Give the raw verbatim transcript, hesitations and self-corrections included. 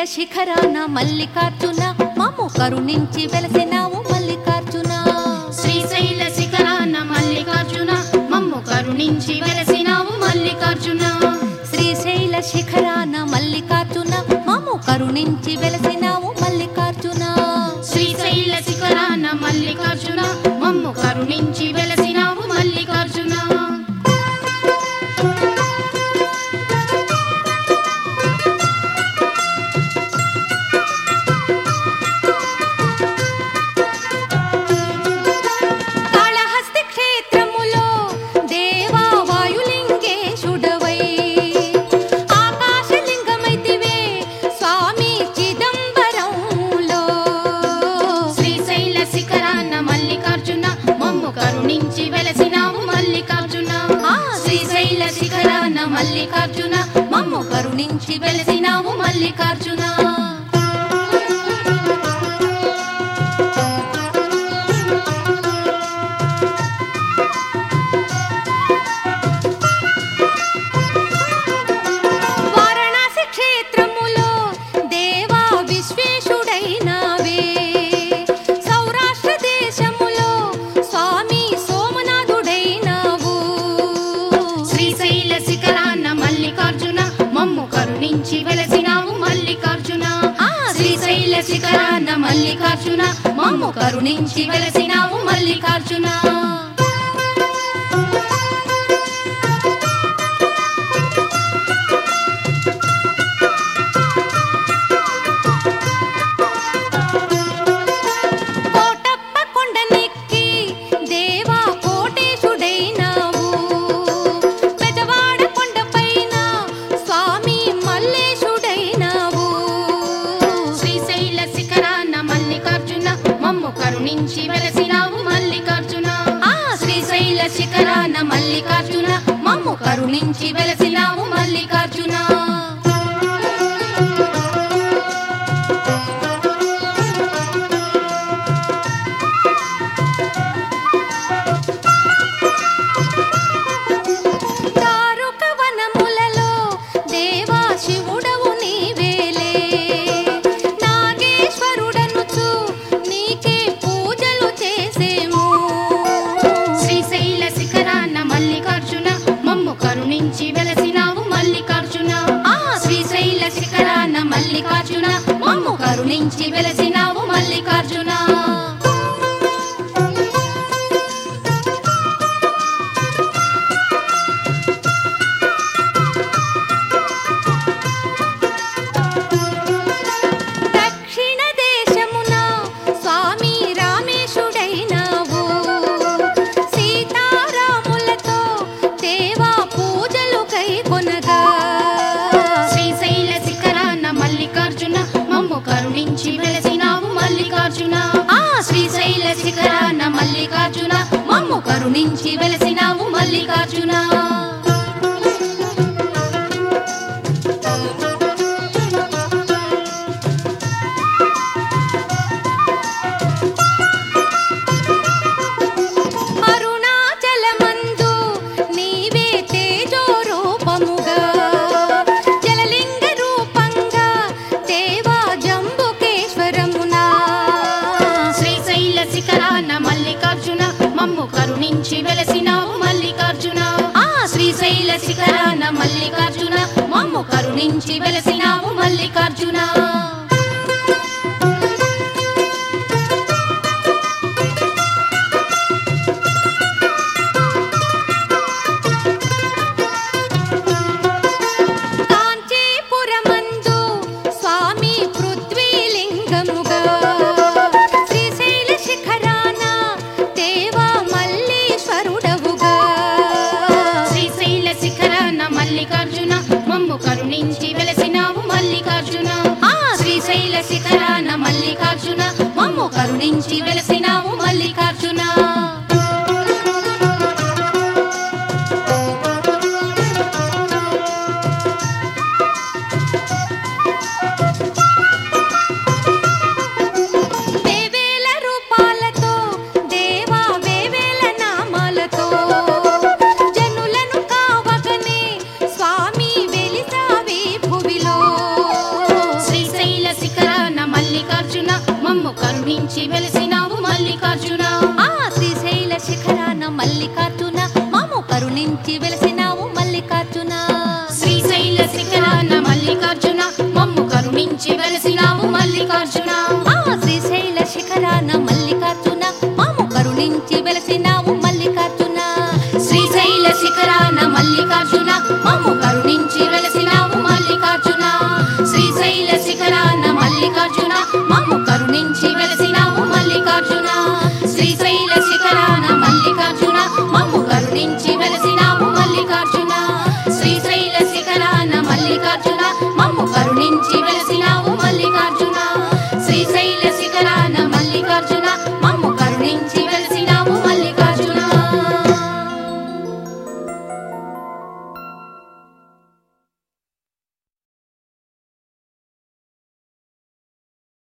శిఖరాన మల్లికార్జున మమ్ము కరుణించి వెలసినావు మల్లికార్జున. శ్రీశైల శిఖరాన మల్లికార్జున మమ్ము కరుణించి వెలసినావు మల్లికార్జున. శ్రీశైల శిఖరాన మల్లికార్జున మమ్ము కరుణించి వెలసినావు మల్లికార్జున. శ్రీశైల శిఖరాన మల్లికార్జున మమ్ము కరుణించి వెలసినావు మల్లికార్జున. మల్లికార్జున మమ్ము కరుణించి వెలసినావు మల్లికార్జున. వారణాసి క్షేత్రములో దేవా విశ్వేశుడైనావే. సౌరాష్ట్ర దేశములో స్వామి సోమనాథుడైనావు. శ్రీశైల శిఖరాన మల్లికార్జున మమ్ము కరుణించి వెలసినావు మల్లికార్జున. శ్రీశైల శిఖరాన మల్లికార్జున మమ్ము కరుణించి వెలసినావు మల్లికార్జున. కరుణించి వెలసినావు మల్లికార్జున. శ్రీశైల శిఖరాన మల్లికార్జున మమ్ము కరుణించి వెలసినావు మల్లికార్జున. కరుణించి వెలసినావు మల్లికార్జున. శ్రీశైల శిఖరాన మల్లికార్జున మమ్ము కరుణించి వెలసినావు మల్లికార్జున. దక్షిణ దేశమున స్వామి రామేశుడైనావు. సీతారాములతో దేవా పూజలు కైకొనగా. శ్రీశైల శిఖరాన మల్లికార్జున మమ్ము కరుణించి వెలసినావు మల్లికార్జున. శ్రీశైల శిఖరాన మల్లికార్జున మమ్ము కరుణించి వెలసినావు మల్లికార్జున. కరుణించి వెలసినావు మల్లికార్జున. శ్రీశైల శిఖరాన మల్లికార్జున మమ్ము కరుణించి వెలసినావు మల్లికార్జున. కాంచీపురమందు స్వామి పృథ్వీలింగముగా. శ్రీశైల శిఖరాన దేవా మల్లీశ్వరుడవుగా. శ్రీశైల శిఖరాన మల్లికార్జున మమ్ము కరుణించి వెలసినావు మల్లికార్జున. శ్రీశైల శిఖరాన మల్లికార్జున మమ్ము కరుణించి వెలసినావు మల్లికార్జున. వేవేల రూపాలతో దేవా వేవేల నామాలతో జనులను కావగనే స్వామి వెలిసావే భువిలో. శ్రీశైల కరుణించి వెలసినావు మల్లికార్జున ఆ శ్రీశైల శిఖరాన మల్లికార్జున మమ్ము కరుణించి వెలసినావు మల్లికార్జున శ్రీశైల శిఖరాన మల్లికార్జున మమ్ము కరుణించి వెలసినావు మల్లికార్జున